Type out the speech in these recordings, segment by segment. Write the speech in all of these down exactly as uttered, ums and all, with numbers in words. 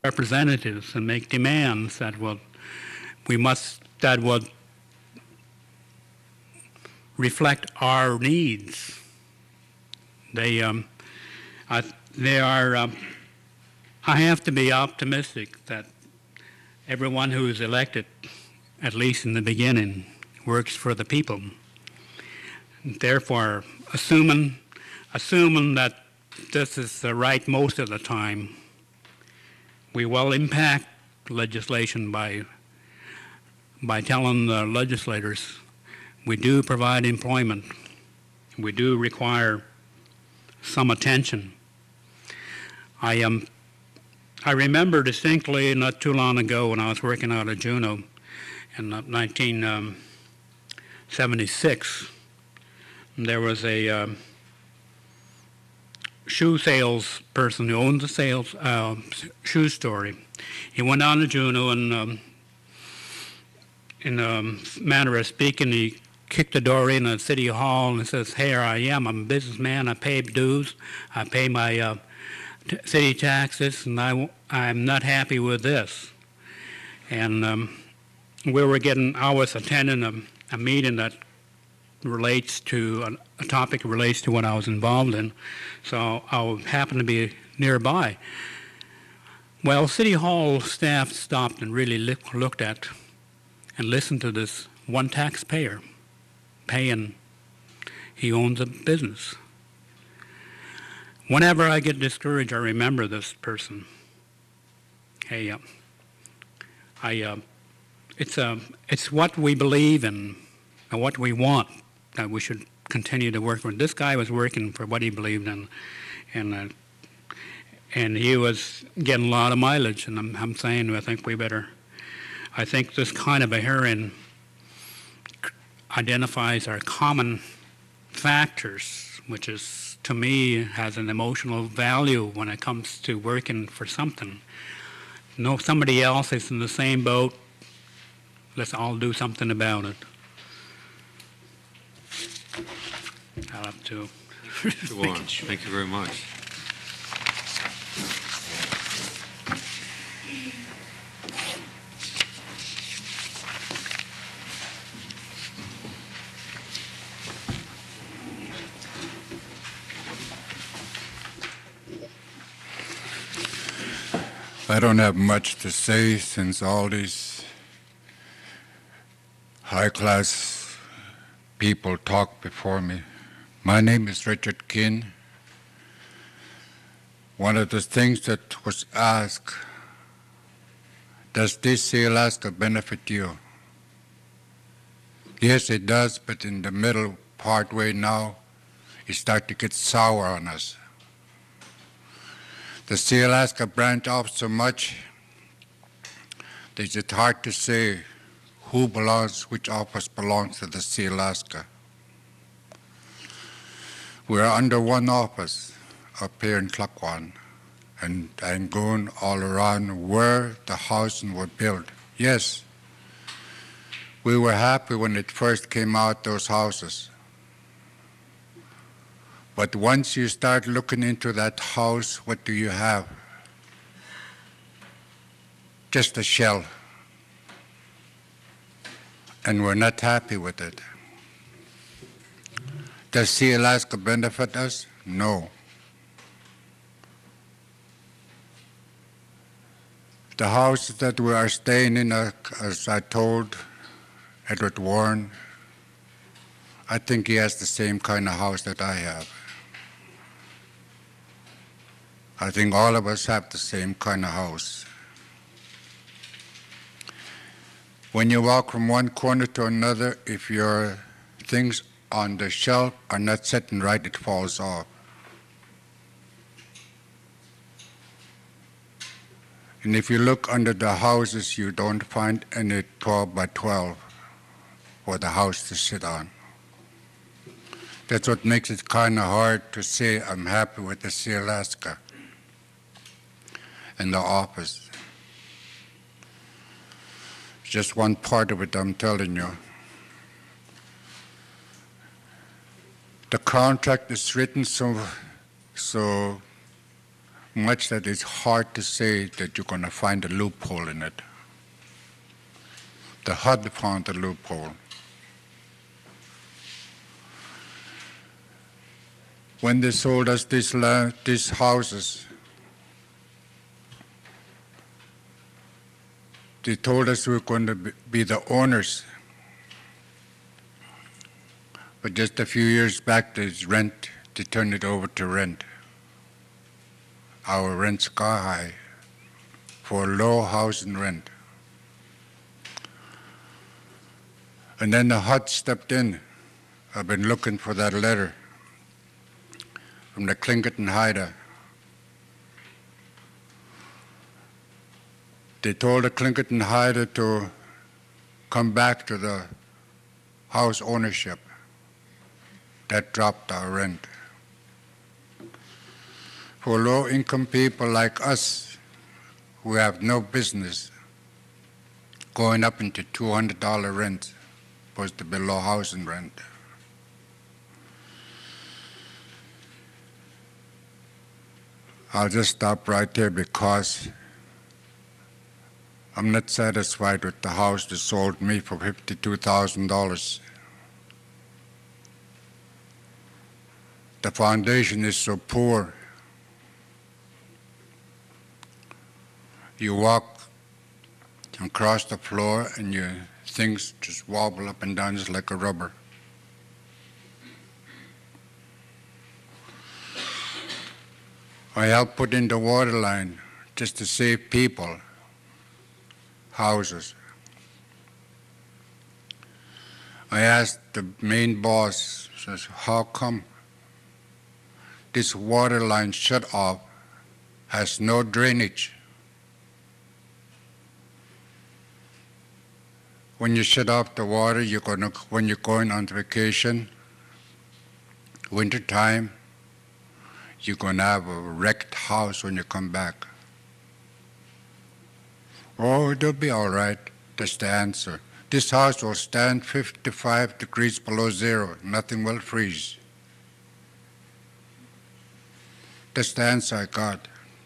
representatives and make demands that will we must that will reflect our needs. They um, I, they are. Um, I have to be optimistic that everyone who is elected, at least in the beginning, works for the people. Therefore, assuming assuming that this is the right most of the time, we will impact legislation by by telling the legislators we do provide employment, we do require some attention. I am. Um, I remember distinctly not too long ago when I was working out of Juneau in nineteen seventy-six. There was a um, shoe sales person who owned the sales uh, shoe store. He went down to Juneau and, um, in a manner of speaking, he kicked the door in at City Hall and says, "Here I am. I'm a businessman. I pay dues. I pay my uh, t- city taxes, and I, I'm not happy with this." And um, we were getting. I was attending a, a meeting that relates to a, a topic that relates to what I was involved in, so I happened to be nearby. Well, City Hall staff stopped and really look, looked at and listened to this one taxpayer paying. He owns a business. Whenever I get discouraged, I remember this person. Hey, uh, I, uh, it's uh, it's what we believe in and what we want that we should continue to work for. This guy was working for what he believed in, and uh, and he was getting a lot of mileage. And I'm, I'm saying, I think we better. I think this kind of a hearing identifies our common factors, which is, to me, has an emotional value when it comes to working for something. No, somebody else is in the same boat. Let's all do something about it. I'll have to. Mister Warren, thank you very much. I don't have much to say since all these high-class people talked before me. My name is Richard Kinn. One of the things that was asked, does this Sealaska benefit you? Yes, it does, but in the middle part way now, it starts to get sour on us. The Sealaska branch off so much that it's hard to say who belongs, which office belongs to the Sealaska. We're under one office up here in Klukwan and Angoon, all around where the housing was built. Yes, we were happy when it first came out, those houses. But once you start looking into that house, what do you have? Just a shell. And we're not happy with it. Does Sealaska benefit us? No. The house that we are staying in, uh, as I told Edward Warren, I think he has the same kind of house that I have. I think all of us have the same kind of house. When you walk from one corner to another, if your things on the shelf are not sitting right, it falls off. And if you look under the houses, you don't find any twelve by twelve for the house to sit on. That's what makes it kind of hard to say I'm happy with the Sealaska and the office. Just one part of it, I'm telling you. The contract is written so, so much that it's hard to say that you're going to find a loophole in it. The H U D found a loophole. When they sold us these, land, these houses, they told us we were going to be the owners. But just a few years back, there's rent, they turned it over to rent. Our rent's sky high for low housing rent. And then the H U D stepped in. I've been looking for that letter from the Tlingit and Haida. They told the Tlingit and Haida to come back to the house ownership. That dropped our rent. For low-income people like us who have no business, going up into two hundred dollars rent, supposed to be low housing rent. I'll just stop right there because I'm not satisfied with the house they sold me for fifty-two thousand dollars. The foundation is so poor. You walk across the floor and your things just wobble up and down just like a rubber. I helped put in the water line just to save people houses. I asked the main boss, says, how come this water line shut off has no drainage? When you shut off the water, you're gonna, when you're going on vacation, winter time, you're going to have a wrecked house when you come back. Oh, it'll be all right. That's the answer. This house will stand fifty-five degrees below zero. Nothing will freeze. That's the answer I got.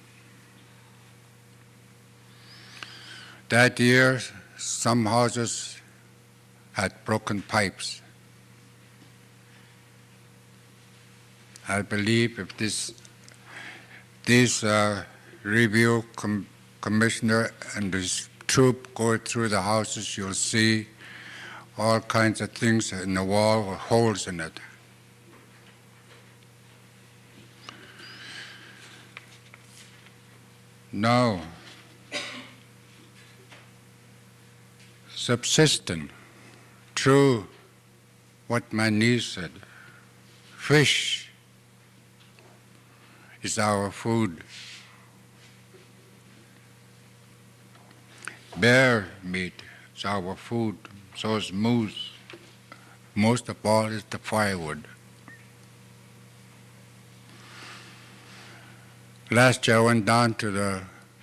That year, some houses had broken pipes. I believe if this, this uh, review com commissioner and this troop go through the houses, you'll see all kinds of things in the wall with holes in it. No. Subsistent, true, what my niece said, fish is our food. Bear meat is our food, so is moose. Most of all is the firewood. Last year I went down to the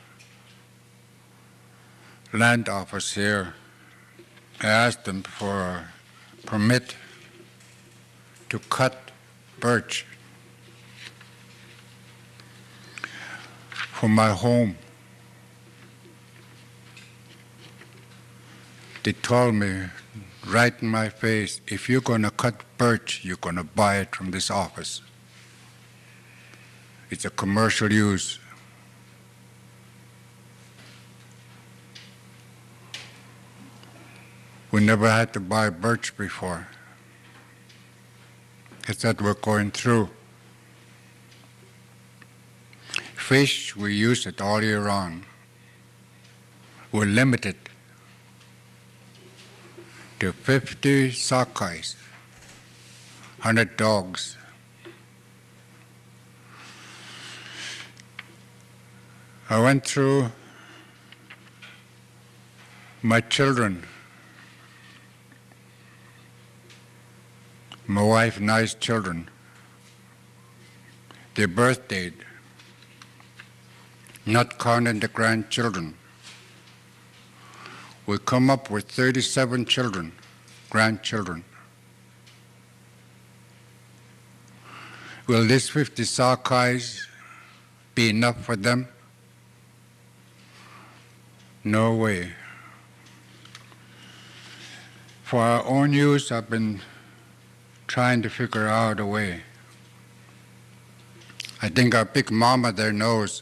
land office here. I asked them for a permit to cut birch for my home. They told me right in my face, if you're going to cut birch, you're going to buy it from this office. It's a commercial use. We never had to buy birch before. It's that we're going through. Fish, we use it all year round. We're limited to fifty sockeyes, one hundred dogs. I went through my children, my wife and I's children, their birth date, not counting the grandchildren. We come up with thirty-seven children, grandchildren. Will these fifty sockeyes be enough for them? No way. For our own use, I've been trying to figure out a way. I think our big mama there knows.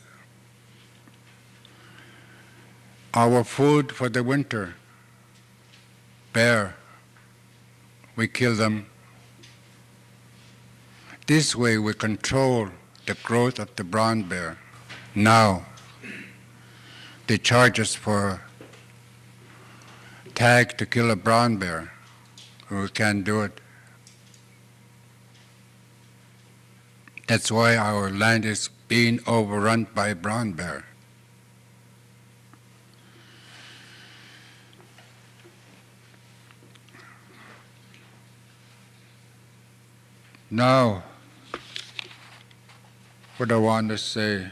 Our food for the winter, bear, we kill them. This way we control the growth of the brown bear. Now, they charge us for tag to kill a brown bear. We can't do it. That's why our land is being overrun by brown bear. Now, what I want to say,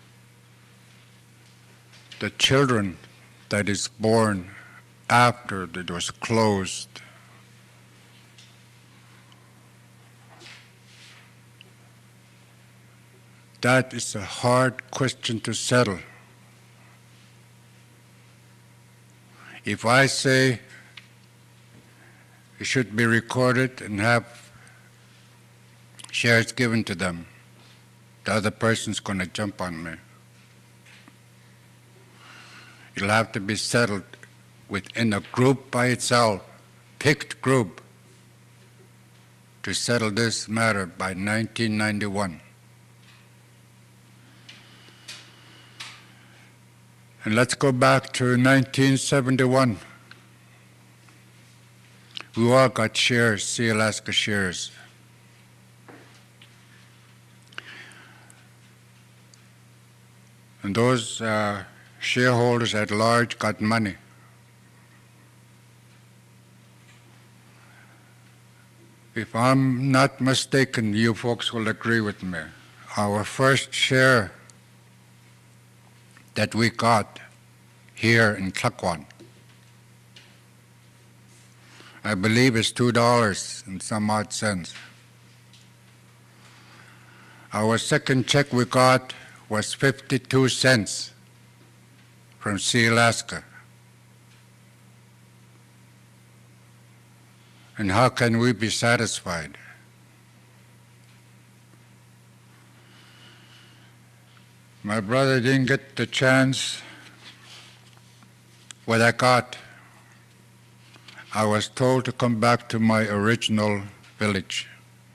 the children that is born after it was closed, that is a hard question to settle. If I say it should be recorded and have shares given to them, the other person's going to jump on me. It'll have to be settled within a group by itself, picked group, to settle this matter by nineteen ninety-one. And let's go back to nineteen seventy-one. We all got shares, Sealaska shares. And those uh, shareholders at large got money. If I'm not mistaken, you folks will agree with me. Our first share that we got here in Klukwan, I believe is two dollars and some odd cents. Our second check we got was fifty-two cents from Sealaska. And how can we be satisfied? My brother didn't get the chance. What I got, I was told to come back to my original village.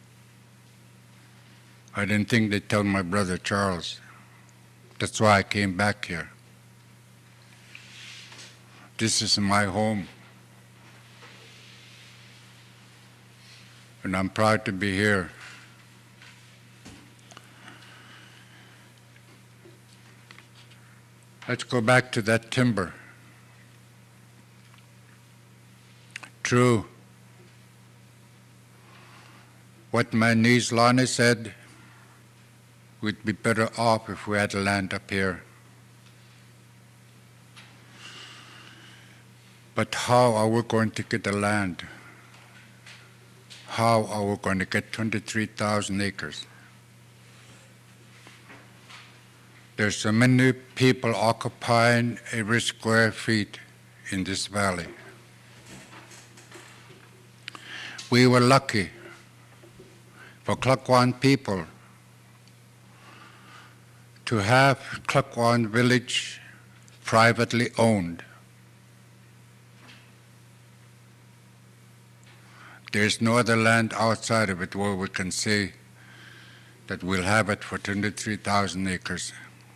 I didn't think they'd tell my brother Charles. That's why I came back here. This is my home. And I'm proud to be here. Let's go back to that timber. True. What my niece Lonnie said, we'd be better off if we had land up here. But how are we going to get the land? How are we going to get twenty-three thousand acres? There's so many people occupying every square feet in this valley. We were lucky for Klukwan people to have Klukwan village privately owned. There's no other land outside of it where we can say that we'll have it for twenty-three thousand acres.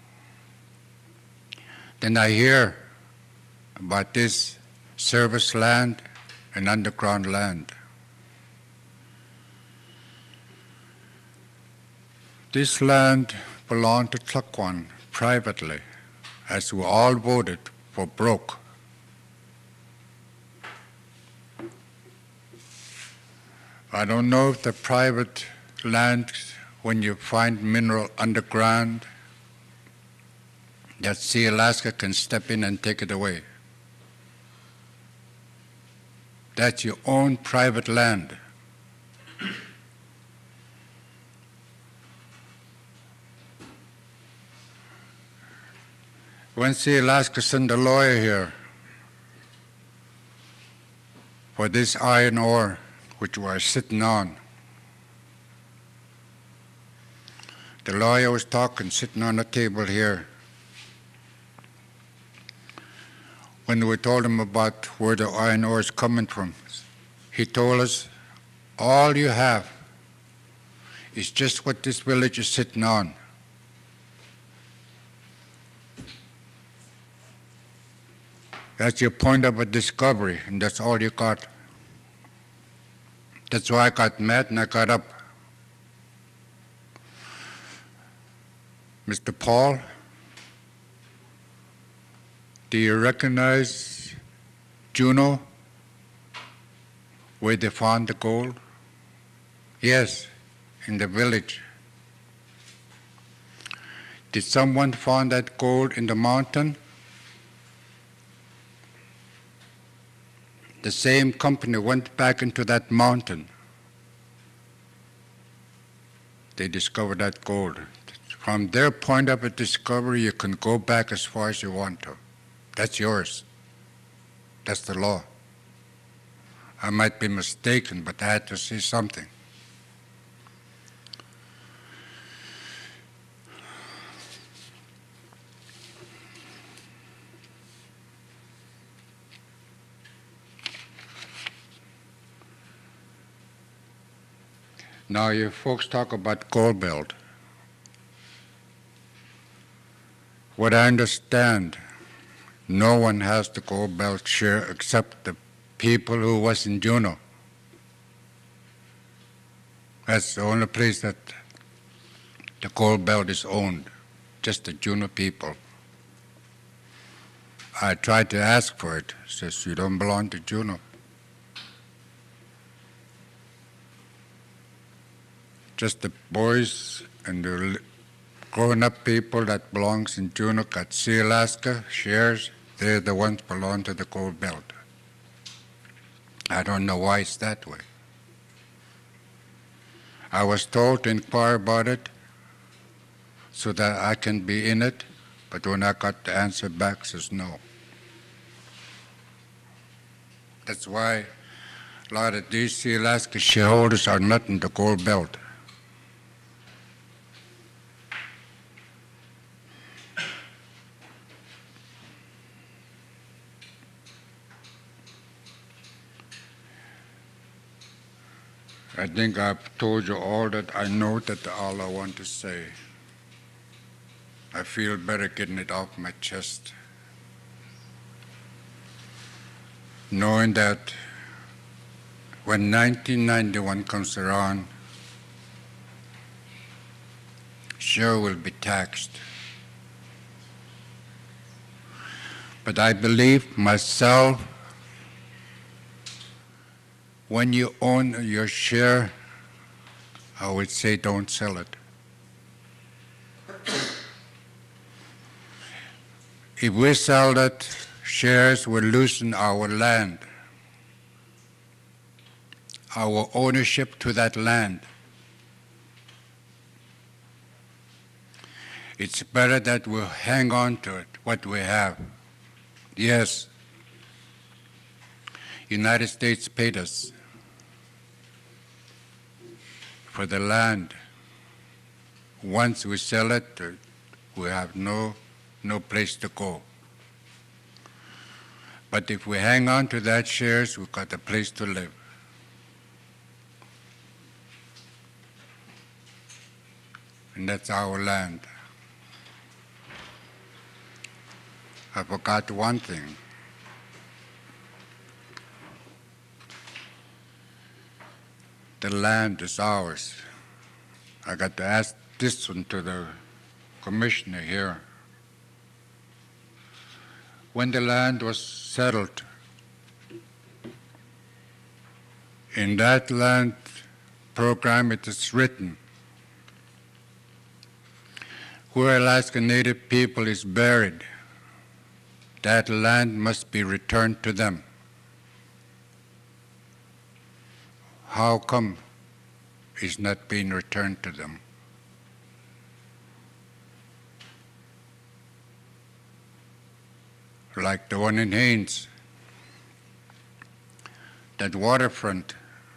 Then I hear about this service land and underground land. This land belonged to Klukwan privately, as we all voted for Broke. I don't know if the private land, when you find mineral underground, that Sealaska can step in and take it away. That's your own private land. When see Alaska sent a lawyer here for this iron ore which we're sitting on. The lawyer was talking, sitting on the table here. When we told him about where the iron ore is coming from, he told us, all you have is just what this village is sitting on. That's your point of a discovery, and that's all you got. That's why I got mad and I got up. Mister Paul, do you recognize Juneau, where they found the gold? Yes, in the village. Did someone find that gold in the mountain? The same company went back into that mountain. They discovered that gold. From their point of a discovery, you can go back as far as you want to. That's yours. That's the law. I might be mistaken, but I had to say something. Now, you folks talk about gold belt. What I understand, no one has the gold belt share except the people who was in Juneau. That's the only place that the gold belt is owned, just the Juneau people. I tried to ask for it. It says, you don't belong to Juneau. Just the boys and the grown-up people that belongs in Juneau, got Sea-Alaska shares, they're the ones belong to the gold belt. I don't know why it's that way. I was told to inquire about it so that I can be in it, but when I got the answer back, it says no. That's why a lot of these Sea-Alaska shareholders are not in the gold belt. I think I've told you all that I know, that all I want to say. I feel better getting it off my chest. Knowing that when nineteen ninety-one comes around, sure will be taxed. But I believe myself, when you own your share, I would say don't sell it. If we sell that shares, we're losing our land, our ownership to that land. It's better that we hang on to it, what we have. Yes, United States paid us for the land. Once we sell it, we have no, no place to go. But if we hang on to that shares, we've got a place to live. And that's our land. I forgot one thing. The land is ours. I got to ask this one to the commissioner here. When the land was settled, in that land program it is written, where Alaska Native people is buried, that land must be returned to them. How come it's not being returned to them? like the one in Haines, that waterfront,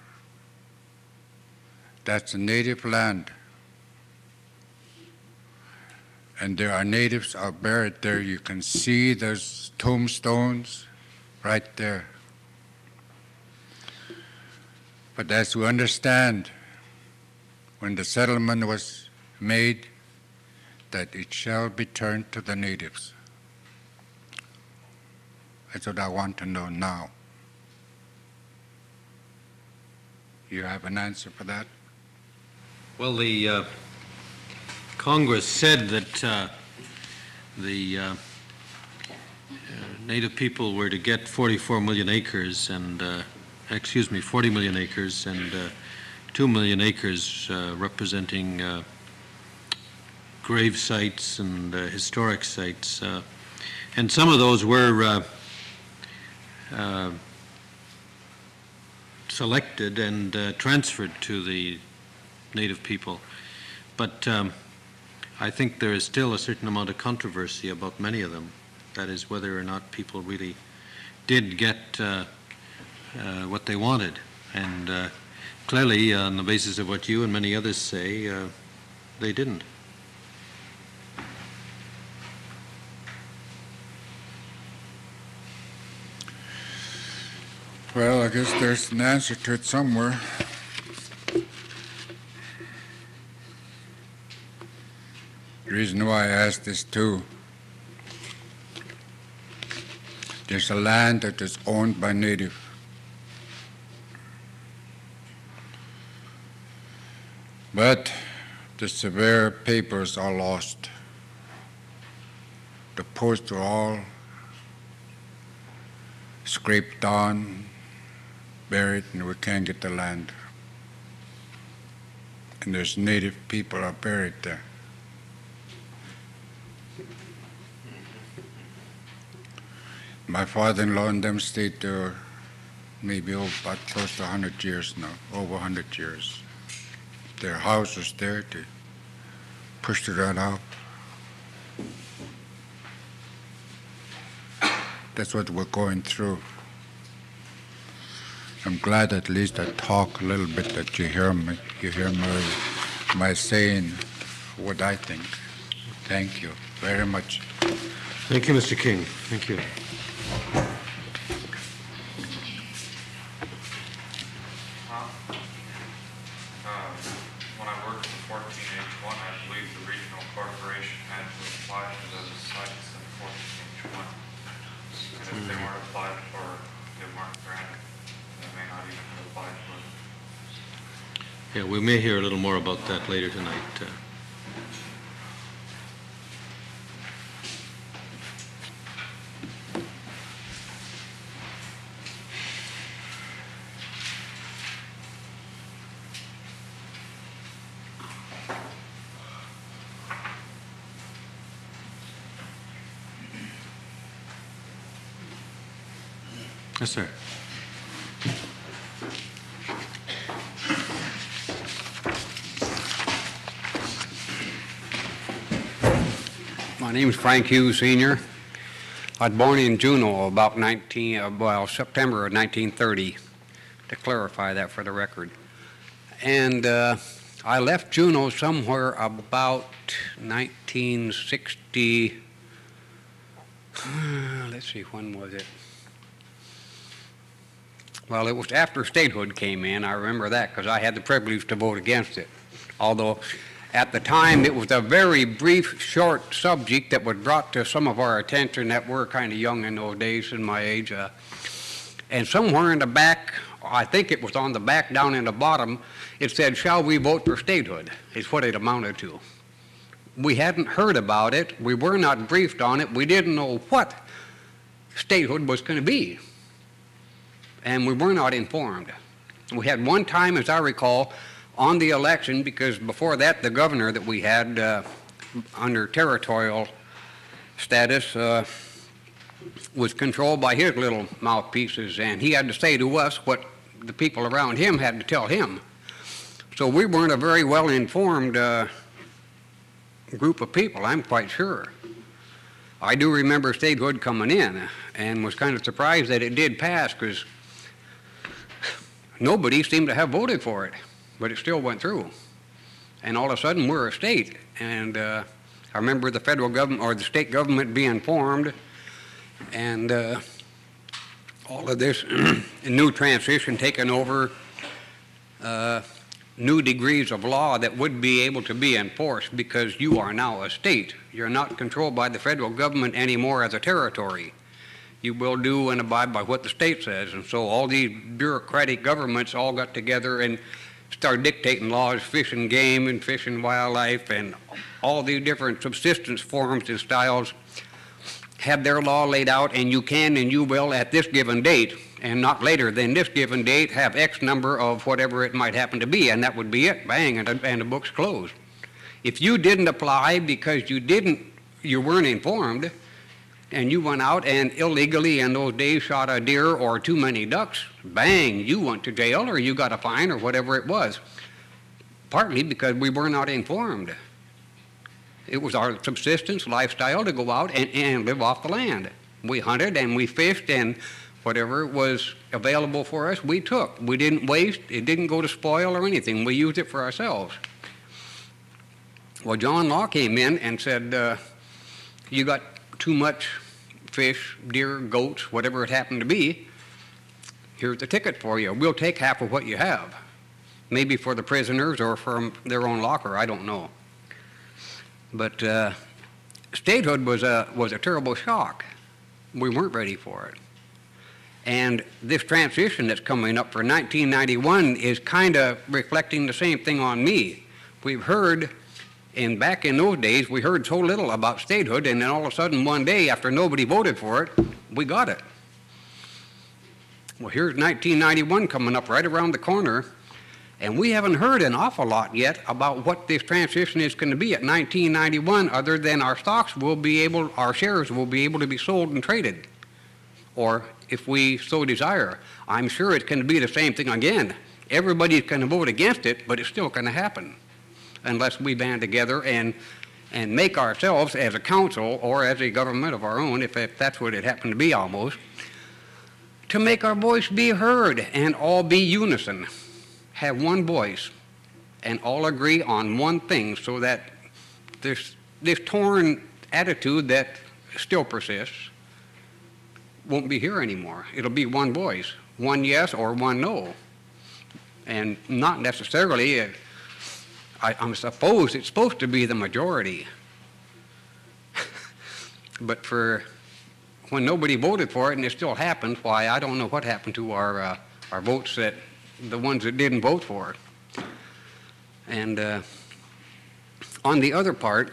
that's a native land. And there are natives are buried there. You can see those tombstones right there. But as we understand, when the settlement was made, that it shall be turned to the natives. That's what I want to know now. You have an answer for that? Well, the uh, Congress said that uh, the uh, uh, Native people were to get forty-four million acres and, uh, excuse me, forty million acres and uh, two million acres uh, representing uh, grave sites and uh, historic sites. Uh, and some of those were uh, uh, selected and uh, transferred to the Native people. But um, I think there is still a certain amount of controversy about many of them. That is, whether or not people really did get uh, uh, what they wanted. And uh, clearly, on the basis of what you and many others say, uh, they didn't. Well, I guess there's an answer to it somewhere. The reason why I asked this too, there's a land that is owned by native. But the severe papers are lost. The posts are all scraped on, buried, and we can't get the land. And there's native people are buried there. My father-in-law and them stayed there maybe over, about close to one hundred years now, over one hundred years. Their house was there, they pushed it right out. That's what we're going through. I'm glad at least I talk a little bit that you hear me, you hear my, my saying what I think. Thank you very much. Thank you, Mister King. Thank you. When I worked for fourteen H one, I believe the regional corporation had to apply for those sites in fourteen H one. And if they weren't applied for, they weren't granted. They may not even have applied for them. Yeah, we may hear a little more about that later tonight. Uh, Yes, sir. My name is Frank Hughes, Senior I was born in Juneau about nineteen, uh, well, September of nineteen thirty, to clarify that for the record. And uh, I left Juneau somewhere about nineteen sixty, let's see, when was it? Well, it was after statehood came in. I remember that because I had the privilege to vote against it. Although at the time it was a very brief, short subject that was brought to some of our attention that were kind of young in those days in my age. Uh, and somewhere in the back, I think it was on the back down in the bottom, it said, "Shall we vote for statehood?" is what it amounted to. We hadn't heard about it. We were not briefed on it. We didn't know what statehood was going to be. And we were not informed. We had one time, as I recall, on the election, because before that the governor that we had uh, under territorial status uh, was controlled by his little mouthpieces, and he had to say to us what the people around him had to tell him. So we weren't a very well informed uh, group of people, I'm quite sure. I do remember statehood coming in and was kind of surprised that it did pass because nobody seemed to have voted for it, but it still went through. And all of a sudden, we're a state. And uh, I remember the federal government or the state government being formed, and uh, all of this new transition taken over, uh, new degrees of law that would be able to be enforced because you are now a state. You're not controlled by the federal government anymore as a territory. You will do and abide by what the state says. And so all these bureaucratic governments all got together and started dictating laws, fish and game and fish and wildlife, and all these different subsistence forms and styles have their law laid out, and you can and you will at this given date, and not later than this given date, have X number of whatever it might happen to be, and that would be it, bang, and, and the book's closed. If you didn't apply because you didn't, you weren't informed, and you went out and illegally in those days shot a deer or too many ducks, bang, you went to jail or you got a fine or whatever it was, partly because we were not informed. It was our subsistence lifestyle to go out and, and live off the land. We hunted and we fished, and whatever was available for us, we took. We didn't waste. It didn't go to spoil or anything. We used it for ourselves. Well, John Law came in and said, uh, you got too much fish, deer, goats, whatever it happened to be. Here's the ticket for you. We'll take half of what you have. Maybe for the prisoners or from their own locker, I don't know. But uh, statehood was a, was a terrible shock. We weren't ready for it. And this transition that's coming up for nineteen ninety-one is kind of reflecting the same thing on me. We've heard, and back in those days, we heard so little about statehood, and then all of a sudden one day, after nobody voted for it, we got it. Well, here's nineteen ninety-one coming up right around the corner, and we haven't heard an awful lot yet about what this transition is going to be at nineteen ninety-one, other than our stocks will be able, our shares will be able to be sold and traded. Or if we so desire, I'm sure it's going to be the same thing again. Everybody's going to vote against it, but it's still going to happen unless we band together and, and make ourselves as a council or as a government of our own, if, if that's what it happened to be almost, to make our voice be heard and all be unison. Have one voice and all agree on one thing so that this, this torn attitude that still persists won't be here anymore. It'll be one voice, one yes or one no. And not necessarily, uh, I, I'm supposed it's supposed to be the majority. But for when nobody voted for it and it still happened, why, I don't know what happened to our, uh, our votes that the ones that didn't vote for it. And uh, on the other part,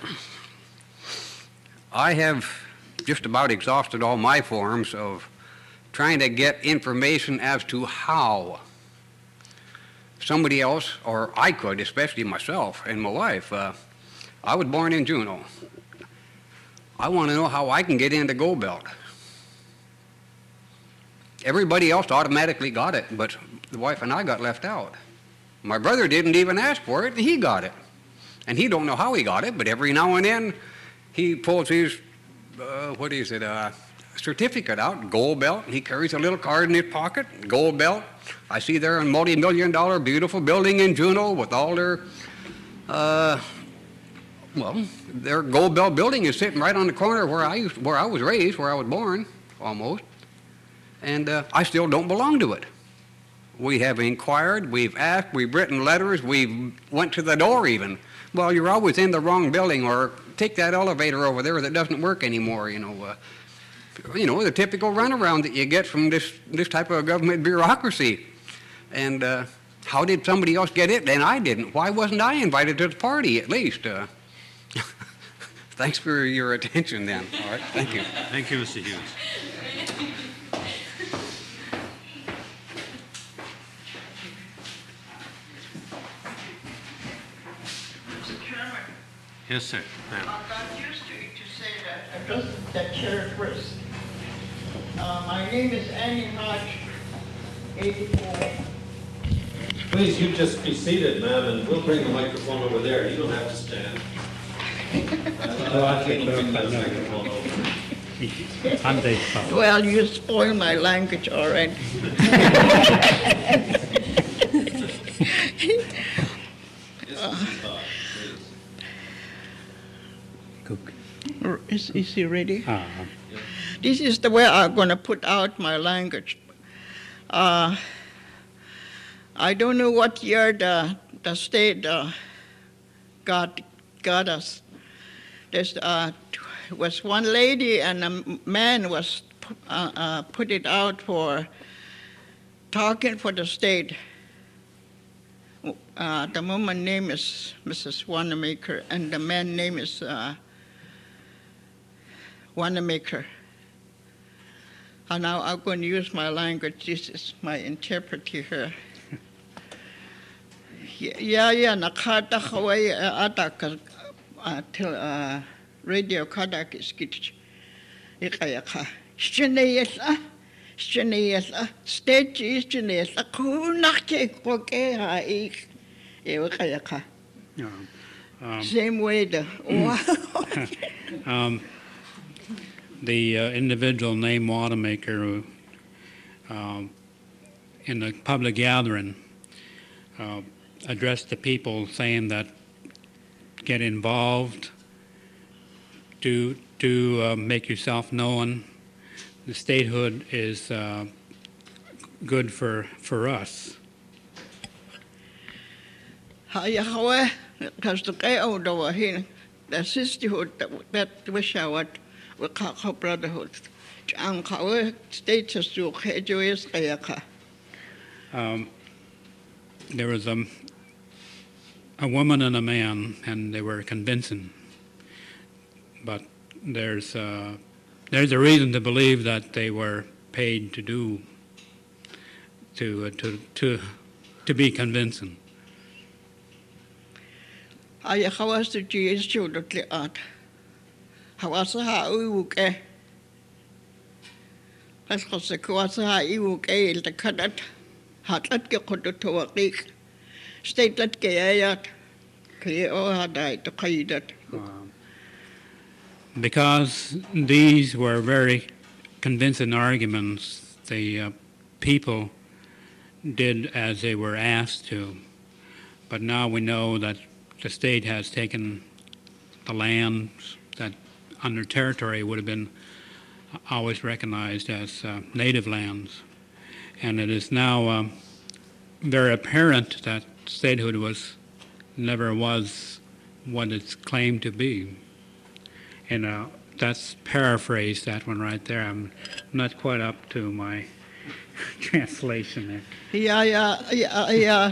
I have just about exhausted all my forms of trying to get information as to how somebody else, or I could, especially myself and my wife. Uh, I was born in Juneau. I want to know how I can get into Gold Belt. Everybody else automatically got it, but the wife and I got left out. My brother didn't even ask for it, and he got it. And he don't know how he got it, but every now and then he pulls his, uh, what is it, uh, certificate out, Gold Belt. He carries a little card in his pocket, Gold Belt. I see they're a multi-million dollar beautiful building in Juneau with all their, uh, well, their Gold Belt building is sitting right on the corner where I used, where I was raised, where I was born, almost. And uh, I still don't belong to it. We have inquired, we've asked, we've written letters, we've went to the door even. Well, you're always in the wrong building, or take that elevator over there that doesn't work anymore, you know. Uh, you know, the typical runaround that you get from this, this type of government bureaucracy. And uh, how did somebody else get it and I didn't? Why wasn't I invited to the party at least? Uh, thanks for your attention then. All right, thank you. Thank you, Mister Hughes. Mister Chairman, Yes, sir. Ma'am. I got used to it to say that address that chair first. Uh, my name is Annie Hodge, eighty-four. Please, you just be seated, ma'am, and we'll bring the microphone over there. You don't have to stand. Well, you spoiled my language already. Uh, Is, is he ready? This is the way I'm going to put out my language. Uh, I don't know what year the, the state uh, got, got us. There's uh, was one lady and a man was uh, uh, put it out for talking for the state. Uh, the woman name is Missus Wanamaker and the man name is uh, Wanamaker. And now I'm going to use my language. This is my interpreter here. Yeah, yeah, nakata kawai ataka till radio kadak is kitch. Ikayaka. Shinayasa, Shinayasa, stage is Shinayasa, Kunaki, Kokea, ik, Evakayaka. Same way the. Um, the uh, individual named Wanamaker who, um, in a public gathering, uh, addressed the people saying that get involved, do, do uh, make yourself known. The statehood is uh, good for, for us. Hayahawe, because the guy out over here, the sisterhood that wish I would. Brotherhood. Um, there was a, a woman and a man, and they were convincing. But there's uh, there's a reason to believe that they were paid to do to uh, to to to be convincing. I was the G S the art. Hawasa ha uke. Las cosa kwasa ha uke il the kadat. Hatlat ke kodotoak. State that kayat. Kaya o hadai to kaidat. Because these were very convincing arguments, the uh, people did as they were asked to. But now we know that the state has taken the lands that under territory would have been always recognized as uh, native lands. And it is now uh, very apparent that statehood was never was what it's claimed to be. And uh, that's paraphrased, that one right there. I'm not quite up to my translation there. Yeah, yeah, yeah, yeah.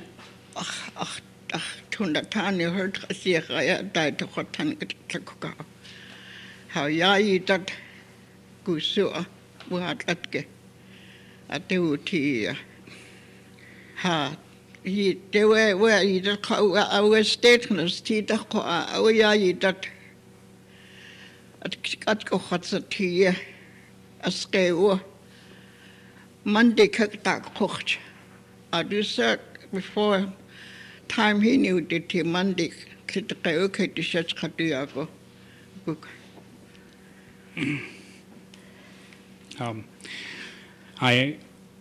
Tunda tani heard Kaya died to Hotan Kakuka. How yai that Gusua Wat Atke at the Uti. Ha, he, they were where he the our statements, Tita Koa, yai that at Katko Hatsati, a scale. Monday Kakak Hoch. I do said before time he knew that he Monday Kitakaoke to Shach Katiago book. Um, I,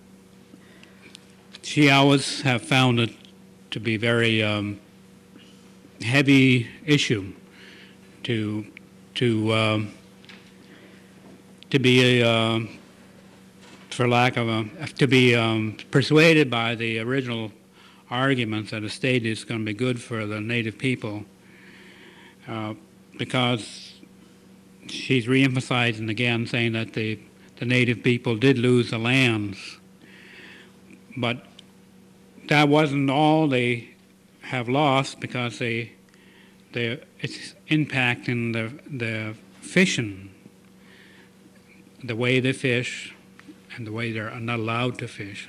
she always have found it to be very um, heavy issue to to um, to be a, uh, for lack of a, to be um, persuaded by the original arguments that a state is going to be good for the native people, uh, because she's reemphasizing again, saying that the, the native people did lose the lands, but that wasn't all they have lost, because they, they it's impacting the the fishing, the way they fish, and the way they're not allowed to fish.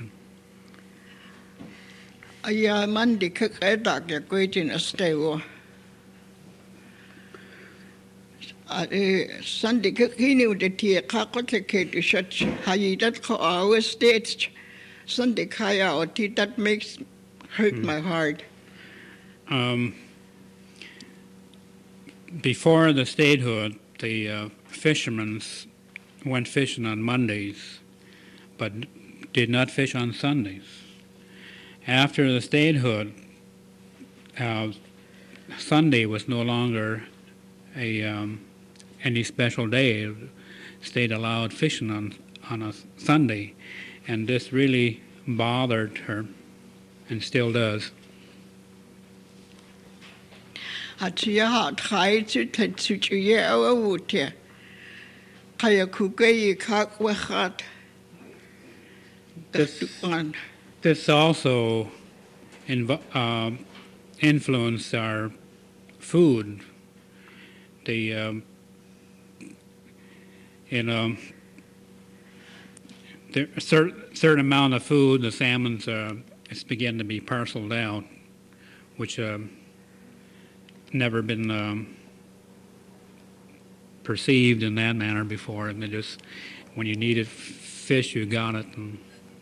Yeah, Monday Kakadak, you're great in a stable. Sunday he knew that he Kakotlake to church, how you that call our states. Sunday Kaya or tea that makes hurt my heart. Um, before the statehood, the uh, fishermen s- went fishing on Mondays, but did not fish on Sundays. After the statehood, uh, Sunday was no longer a um, any special day. The state allowed fishing on on a Sunday, and this really bothered her, and still does. Hatia ha trai tu te tu tu ye awa wutia. Kaya kuke yi kak wachat. This- Tukan. This also inv- uh, influenced our food. The um, you know there a cer- certain amount of food, the salmon's uh, it's beginning to be parceled out, which um, never been um, perceived in that manner before. And they just when you needed f- fish, you got it. And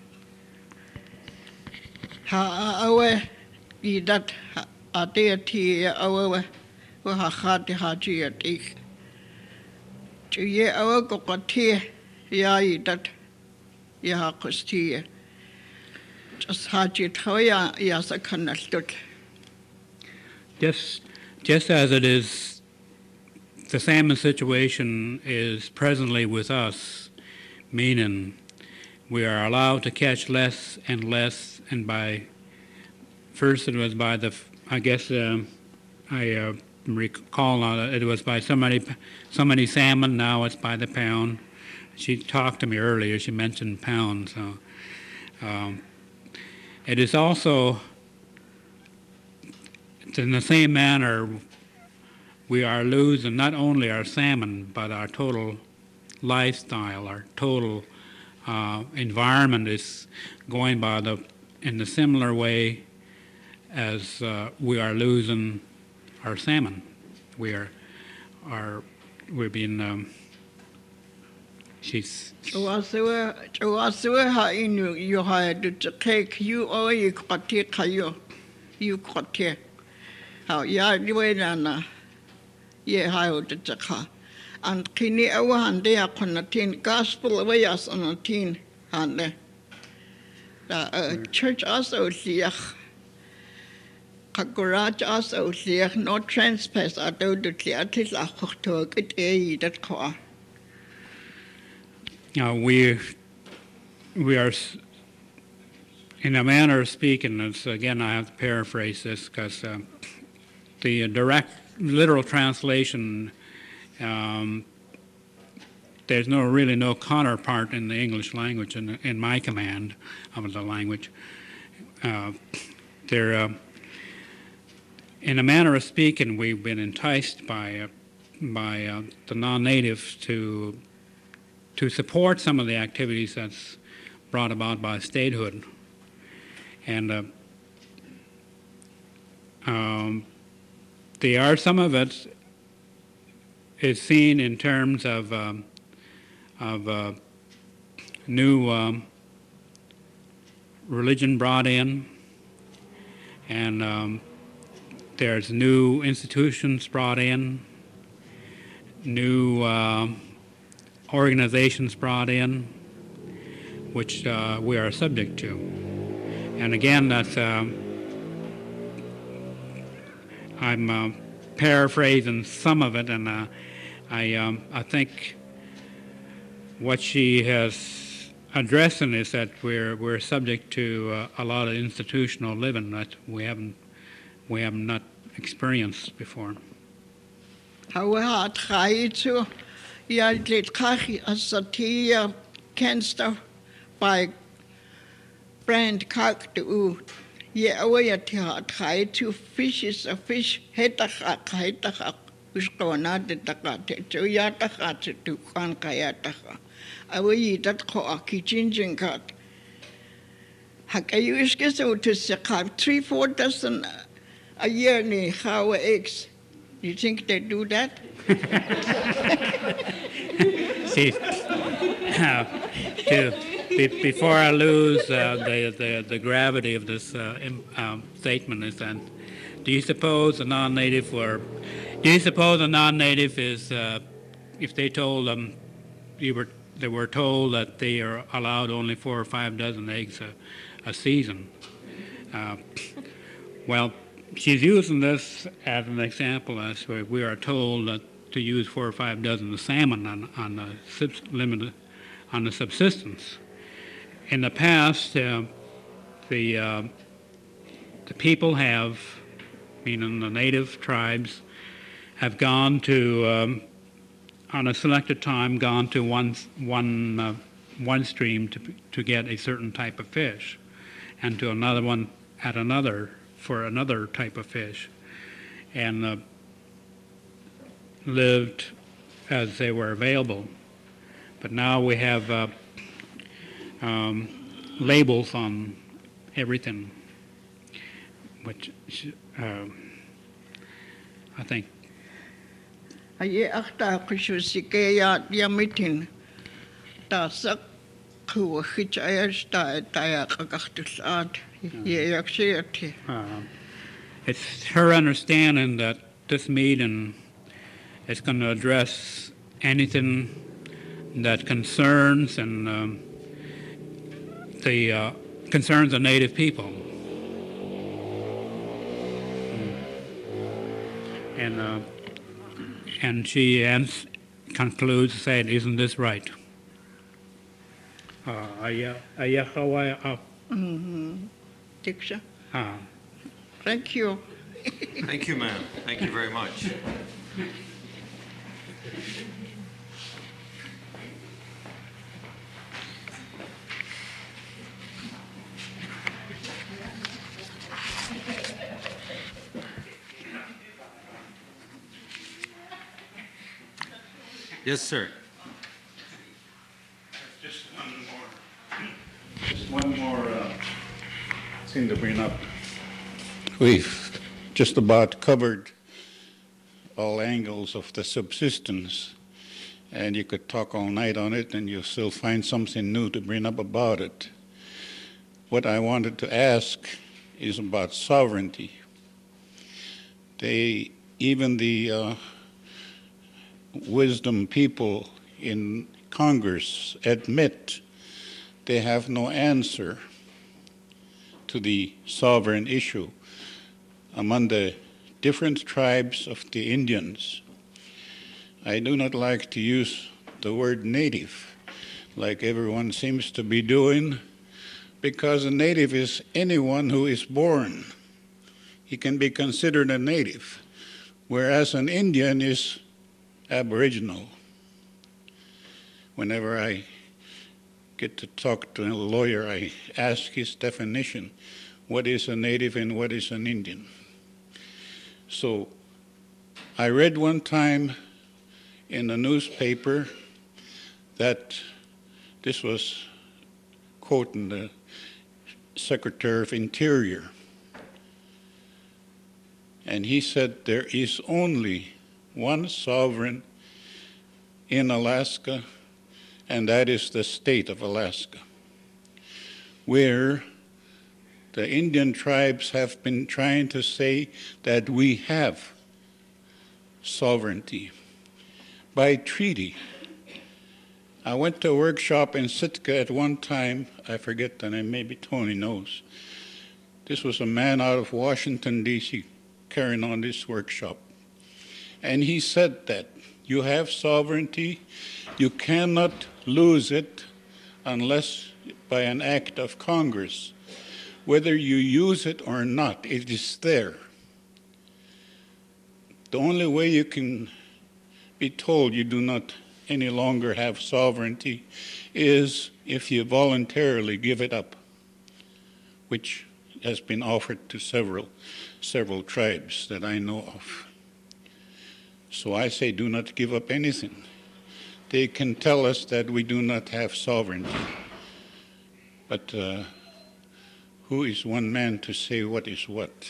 Ha awa i dat a te ti awa wa wa ha khati ha ti a ti. Tu ye awa ko ka ti ya i dat ya ha kusti. Just ha ti thoya ya sa kanal tut. Just, just as it is, the salmon situation is presently with us, meaning we are allowed to catch less and less, and by, first it was by the, I guess, um, I uh, recall on it, it was by so many, so many salmon, now it's by the pound. She talked to me earlier, she mentioned pounds, so. Um, it is also, in the same manner, we are losing not only our salmon, but our total lifestyle, our total uh, environment is going by the in the similar way as uh, we are losing our salmon. We are are we're being um, she's Chawasua chawasua ha inu you ha du te cake you o i kwati kayo. You kwati. How ya diwe na na. Ye ha o te te ka. And kini awa hande a konatin gospel awa yas onatin hande. The church also liach. Kakuraj also liach no trespass a do du ti atis a chokto it e dat kwa. uh, we we are s- in a manner of speaking. It's, again, I have to paraphrase this because uh, the direct literal translation. Um, there's no really no counterpart in the English language in, in my command of the language. Uh, there, uh, in a manner of speaking, we've been enticed by uh, by uh, the non-natives to to support some of the activities that's brought about by statehood, and uh, um, they are some of it is seen in terms of um, of uh, new um, religion brought in, and um, there's new institutions brought in, new uh, organizations brought in, which uh, we are subject to. And again, that's uh, I'm uh, paraphrasing some of it, and uh, I um, I think what she has addressing is that we're we're subject to uh, a lot of institutional living that we haven't we have not experienced before. How ha trai tu ya lit kachi asatia cancer by brand kak tu ye awa ya ti ha trai tu fish is a fish heta ha heta ha uskona de takate tu ya ta ha tu kan kaya ta ha awa yi dat ko a kitchen kat ha kayu iske so to se ka three four dozen a year ni how eggs. You think they do that? See, to, be, before I lose uh, the, the the gravity of this uh, im, um, statement is that, do you suppose the non-native were Do you suppose a non-native is, uh, if they told them, you were, they were told that they are allowed only four or five dozen eggs a, a season? Uh, well, she's using this as an example as where we are told that to use four or five dozen of salmon on, on the subs- limited, on the subsistence. In the past, uh, the uh, the people have, meaning the native tribes, have gone to, um, on a selected time, gone to one one uh, one stream to to get a certain type of fish, and to another one at another for another type of fish, and uh, lived as they were available. But now we have uh, um, labels on everything, which uh, I think Ai akta kushu sike ya ya mitin. Ta sak ku hich ayas ta ta ya kakaktus ad. Ye yak siati. uh, it's her understanding that this meeting is going to address anything that concerns and um, the uh, concerns of Native people. And uh, and she ends, concludes saying, "Isn't this right?" Uh, aya- aya kawa- uh, Mhm. Diksha. uh, Thank you. Thank you, ma'am. Thank you very much. Yes, sir. Just one more, just one more uh, thing to bring up. We've just about covered all angles of the subsistence, and you could talk all night on it, and you'll still find something new to bring up about it. What I wanted to ask is about sovereignty. They, even the uh, wisdom people in Congress admit they have no answer to the sovereign issue among the different tribes of the Indians. I do not like to use the word native, like everyone seems to be doing, because a native is anyone who is born. He can be considered a native, whereas an Indian is Aboriginal. Whenever I get to talk to a lawyer, I ask his definition. What is a native and what is an Indian? So I read one time in a newspaper that this was quoting the Secretary of Interior, and he said there is only one sovereign in Alaska, and that is the state of Alaska, where the Indian tribes have been trying to say that we have sovereignty by treaty. I went to a workshop in Sitka at one time, I forget the name, maybe Tony knows. This was a man out of Washington, D C carrying on this workshop. And he said that you have sovereignty, you cannot lose it unless by an act of Congress. Whether you use it or not, it is there. The only way you can be told you do not any longer have sovereignty is if you voluntarily give it up, which has been offered to several, several tribes that I know of. So I say do not give up anything. They can tell us that we do not have sovereignty. But uh, who is one man to say what is what?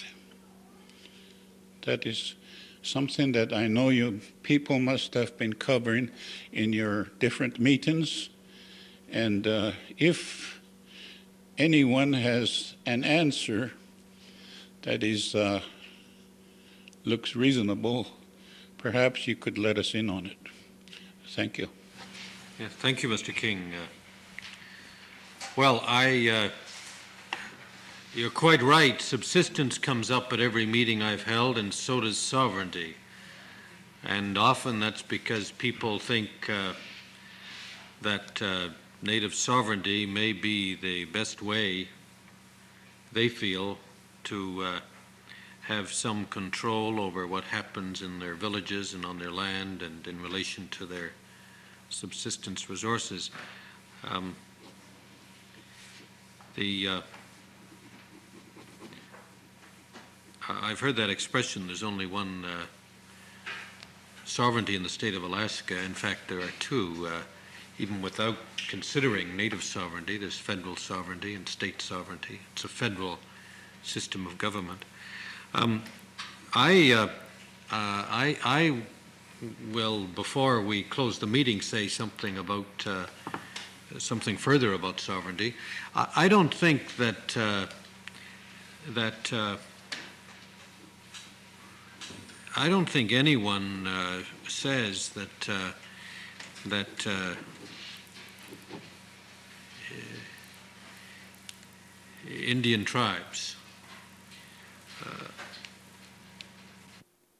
That is something that I know you people must have been covering in your different meetings. And uh, if anyone has an answer that is uh, looks reasonable, perhaps you could let us in on it. Thank you. Yeah, thank you, Mister King. Uh, Well, I, uh, you're quite right. Subsistence comes up at every meeting I've held, and so does sovereignty. And often that's because people think uh, that uh, native sovereignty may be the best way, they feel, to uh, have some control over what happens in their villages and on their land and in relation to their subsistence resources. Um, the uh, I've heard that expression, there's only one uh, sovereignty in the state of Alaska. In fact, there are two. Uh, even without considering native sovereignty, there's federal sovereignty and state sovereignty. It's a federal system of government. Um, I, uh, uh, I, I will, before we close the meeting, say something about uh, something further about sovereignty. I, I don't think that uh, that uh, I don't think anyone uh, says that uh, that uh, Indian tribes uh,